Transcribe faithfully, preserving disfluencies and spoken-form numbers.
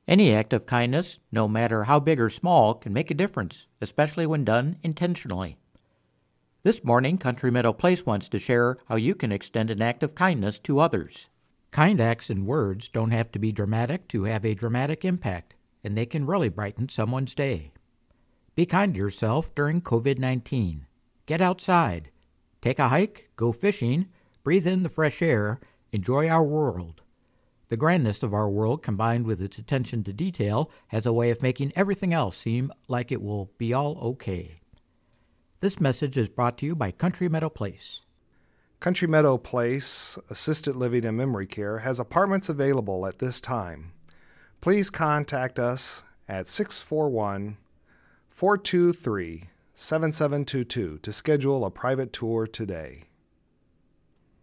Any act of kindness, no matter how big or small, can make a difference, especially when done intentionally. This morning, Country Meadow Place wants to share how you can extend an act of kindness to others. Kind acts and words don't have to be dramatic to have a dramatic impact, and they can really brighten someone's day. Be kind to yourself during covid nineteen. Get outside. Take a hike, go fishing, breathe in the fresh air, enjoy our world. The grandness of our world, combined with its attention to detail, has a way of making everything else seem like it will be all okay. This message is brought to you by Country Meadow Place. Country Meadow Place Assisted Living and Memory Care has apartments available at this time. Please contact us at six four one, four two three, seven seven two two to schedule a private tour today.